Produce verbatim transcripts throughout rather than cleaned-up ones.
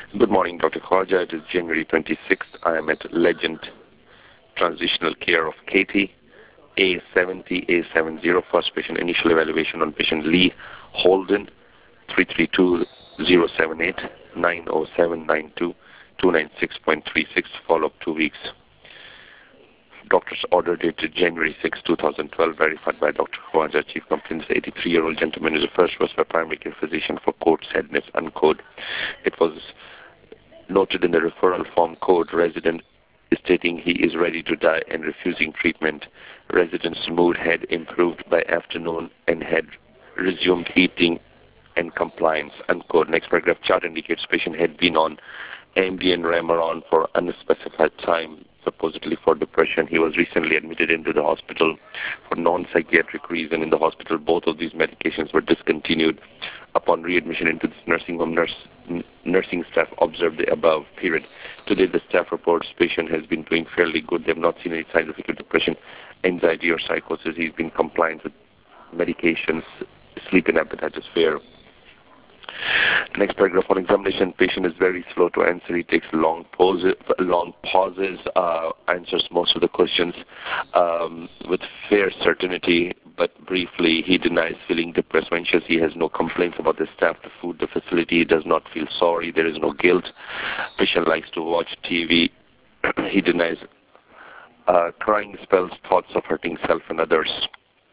Good morning, Doctor Khwaja. It is January twenty-sixth. I am at Legend Transitional Care of Katy, A seventy A seventy. First patient initial evaluation on patient Lee Holden, three three two zero seven eight nine zero seven nine two two nine six point three six. Follow-up two weeks. Doctor's order dated January sixth, two thousand twelve, verified by Doctor Khwaja, Chief Complainant. eighty-three-year-old gentleman is referred to us by primary care physician for code sadness, uncode. It was noted in the referral form code, resident stating he is ready to die and refusing treatment. Resident's mood had improved by afternoon and had resumed eating and compliance, uncode. Next paragraph, chart indicates patient had been on Ambien Remeron for unspecified time, supposedly for depression. He was recently admitted into the hospital for non-psychiatric reason. In the hospital, both of these medications were discontinued. Upon readmission into this nursing home, nurse, n- nursing staff observed the above period. Today, the staff reports patient has been doing fairly good. They have not seen any signs of acute depression, anxiety, or psychosis. He's been compliant with medications. Sleep and appetite is fair. Next paragraph, on examination, patient is very slow to answer. He takes long pauses, long pauses, uh, answers most of the questions um, with fair certainty, but briefly. He denies feeling depressed or anxious. He has no complaints about the staff, the food, the facility. He does not feel sorry. There is no guilt. Patient likes to watch T V. He denies uh, crying spells, thoughts of hurting self and others.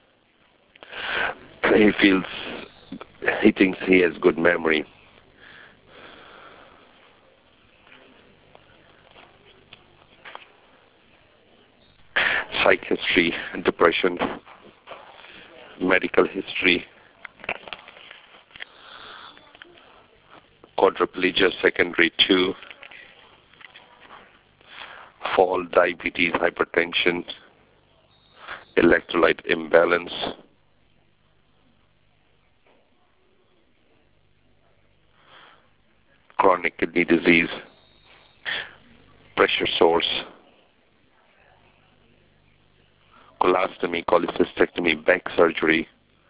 He feels He thinks he has good memory. Psych history, depression, medical history, quadriplegia secondary two, fall, diabetes, hypertension, electrolyte imbalance, chronic kidney disease, pressure source, colostomy, cholecystectomy, back surgery,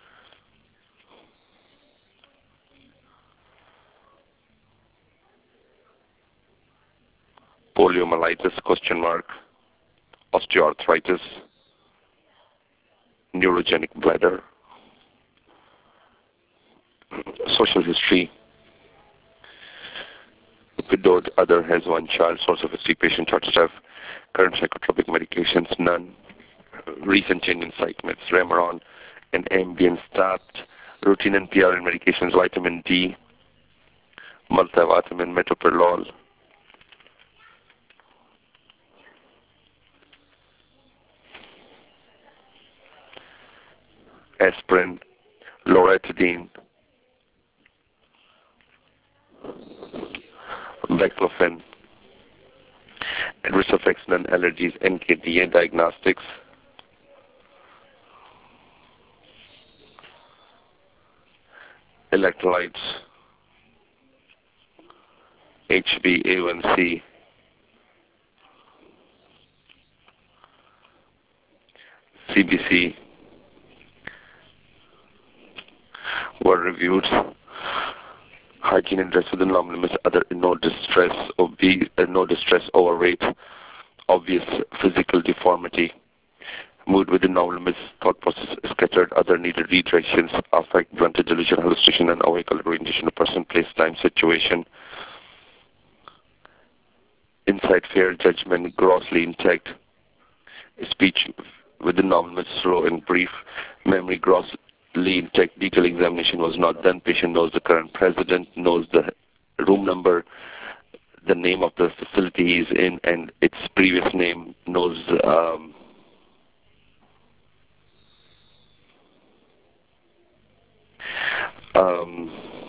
poliomyelitis, question mark, osteoarthritis, neurogenic bladder, social history, widowed, other, has one child, source of history, patient chart staff, current psychotropic medications, none, recent change in psych meds, Remeron and Ambien stopped, routine and P R N medications, vitamin D, multivitamin, metoprolol, aspirin, loratadine, baclofen, adverse effects, non-allergies, N K D A diagnostics, electrolytes, H b A one C, C B C were reviewed. Hygiene and dress within normal limits, other no distress, obese, uh, no distress, overweight, obvious physical deformity, mood within normal limits, thought process scattered, other needed redirections, affect, blunted delusion, hallucination, and awakened orientation of person, place, time, situation, insight, fair judgment, grossly intact, speech within normal limits, slow and brief, memory grossly intact, detailed examination was not done, patient knows the current president, knows the room number, the name of the facility he is in and its previous name, knows um, um,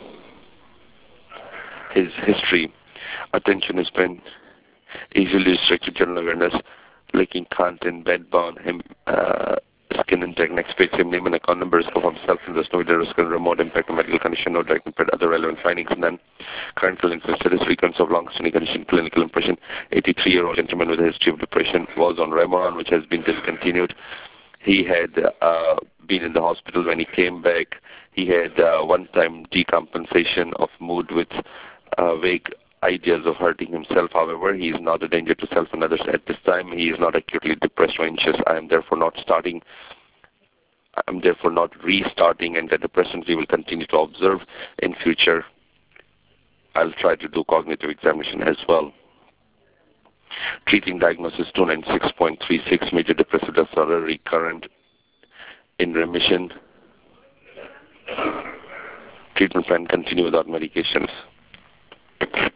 his history, attention span, easily restricted general awareness, lacking content, bed bound, him, uh, skin intact, next page, same name and account numbers of himself, and there's no risk and remote impact of medical condition, no direct impact, other relevant findings, and then current clinical status, recurrence of long-standing condition, clinical impression, eighty-three-year-old gentleman with a history of depression was on Remeron, which has been discontinued. He had uh, been in the hospital when he came back. He had uh, one-time decompensation of mood with uh, vague ideas of hurting himself. However, he is not a danger to self and others at this time. He is not acutely depressed or anxious. I am therefore not starting I am therefore not restarting antidepressants. We will continue to observe in future. I'll try to do cognitive examination as well. Treating diagnosis two ninety-six point three six, major depressive disorder, recurrent, in remission. Treatment plan continue without medications.